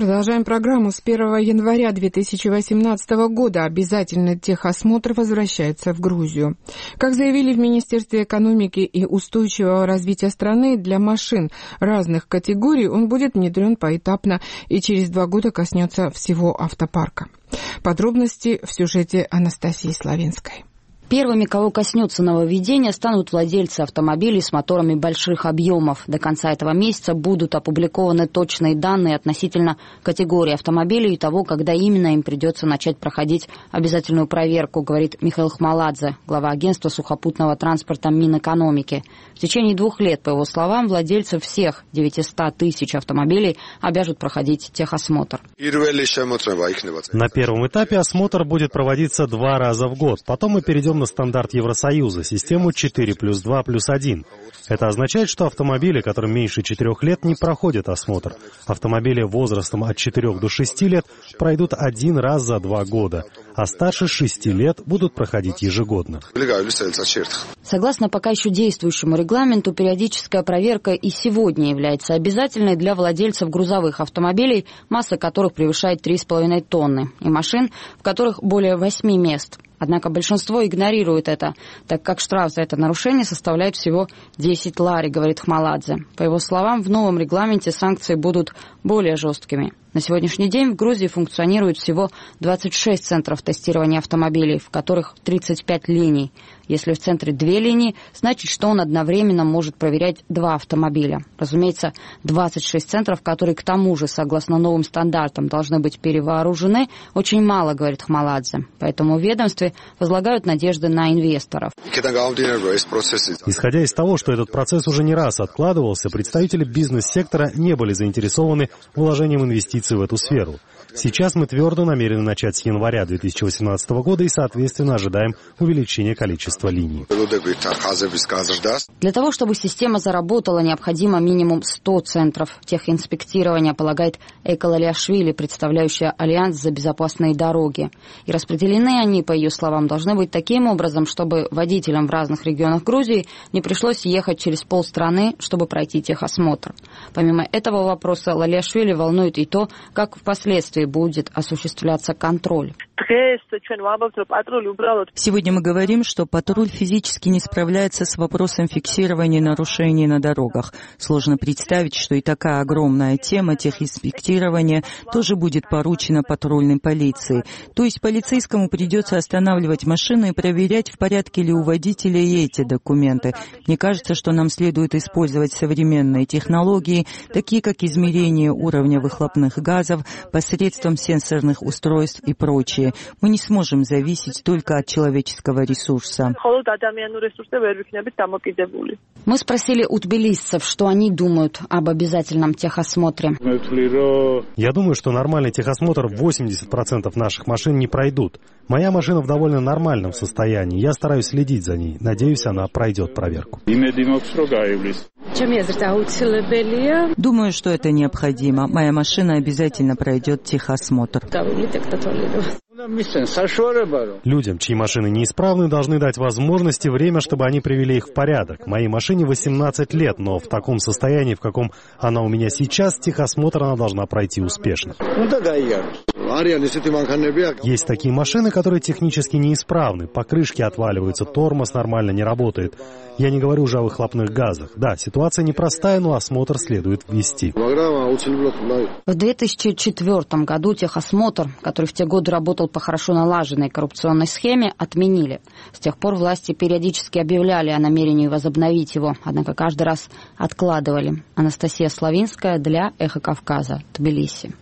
Продолжаем программу. С 1 января 2018 года обязательный техосмотр возвращается в Грузию. Как заявили в Министерстве экономики и устойчивого развития страны, для машин разных категорий он будет внедрен поэтапно и через 2 года коснется всего автопарка. Подробности в сюжете Анастасии Славинской. Первыми, кого коснется нововведение, станут владельцы автомобилей с моторами больших объемов. До конца этого месяца будут опубликованы точные данные относительно категории автомобилей и того, когда именно им придется начать проходить обязательную проверку, говорит Михаил Хмаладзе, глава агентства сухопутного транспорта Минэкономики. В течение 2 лет, по его словам, владельцы всех 900 тысяч автомобилей обяжут проходить техосмотр. На первом этапе осмотр будет проводиться 2 раза в год. Потом мы перейдем на стандарт Евросоюза, систему 4+2+1. Это означает, что автомобили, которым меньше 4 лет, не проходят осмотр. Автомобили возрастом от 4 до 6 лет пройдут 1 раз за 2 года, а старше 6 лет будут проходить ежегодно. Согласно пока еще действующему регламенту, периодическая проверка и сегодня является обязательной для владельцев грузовых автомобилей, масса которых превышает 3,5 тонны, и машин, в которых более 8 мест. Однако большинство игнорирует это, так как штраф за это нарушение составляет всего 10 лари, говорит Хмаладзе. По его словам, в новом регламенте санкции будут более жесткими. На сегодняшний день в Грузии функционирует всего 26 центров тестирования автомобилей, в которых 35 линий. Если в центре 2 линии, значит, что он одновременно может проверять 2 автомобиля. Разумеется, 26 центров, которые к тому же, согласно новым стандартам, должны быть перевооружены, очень мало, говорит Хмаладзе. Поэтому в ведомстве возлагают надежды на инвесторов. Исходя из того, что этот процесс уже не раз откладывался, представители бизнес-сектора не были заинтересованы вложением инвестиций в эту сферу. Сейчас мы твердо намерены начать с января 2018 года и, соответственно, ожидаем увеличения количества линий. Для того, чтобы система заработала, необходимо минимум 100 центров техинспектирования, полагает Эйка Лалиашвили, представляющая Альянс за безопасные дороги. И распределены они, по ее словам, должны быть таким образом, чтобы водителям в разных регионах Грузии не пришлось ехать через полстраны, чтобы пройти техосмотр. Помимо этого вопроса, Лалиашвили волнует и то, как впоследствии будет осуществляться контроль. Сегодня мы говорим, что патруль физически не справляется с вопросом фиксирования нарушений на дорогах. Сложно представить, что и такая огромная тема техинспектирования тоже будет поручена патрульной полиции. То есть полицейскому придется останавливать машину и проверять, в порядке ли у водителя и эти документы. Мне кажется, что нам следует использовать современные технологии, такие как измерение уровня выхлопных газов посредством сенсорных устройств и прочее. Мы не сможем зависеть только от человеческого ресурса. Мы спросили у тбилисцев, что они думают об обязательном техосмотре. Я думаю, что нормальный техосмотр 80% наших машин не пройдут. Моя машина в довольно нормальном состоянии. Я стараюсь следить за ней. Надеюсь, она пройдет проверку. Думаю, что это необходимо. Моя машина обязательно пройдет техосмотр. Людям, чьи машины неисправны, должны дать возможность и время, чтобы они привели их в порядок. Моей машине 18 лет, но в таком состоянии, в каком она у меня сейчас, техосмотр она должна пройти успешно. Есть такие машины, которые технически неисправны. Покрышки отваливаются, тормоз нормально не работает. Я не говорю уже о выхлопных газах. Да, ситуация непростая, но осмотр следует ввести. В 2004 году техосмотр, который в те годы работал по хорошо налаженной коррупционной схеме, отменили. С тех пор власти периодически объявляли о намерении возобновить его, однако каждый раз откладывали. Анастасия Славинская для «Эхо Кавказа», Тбилиси.